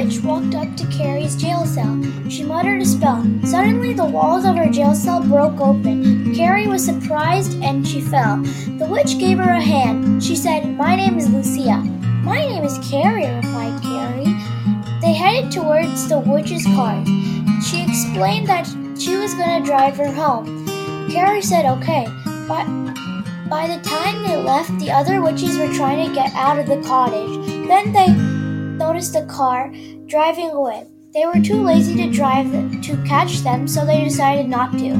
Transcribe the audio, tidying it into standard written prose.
witch walked up to Carrie's jail cell. She muttered a spell. Suddenly, the walls of her jail cell broke open. Carrie was surprised and she fell. The witch gave her a hand. She said, "My name is Lucia." "My name is Carrie," replied Carrie. They headed towards the witch's car. She explained that she was going to drive her home. Carrie said, "Okay." But by the time they left, the other witches were trying to get out of the cottage. Then they noticed the car driving away. They were too lazy to drive to catch them, so they decided not to.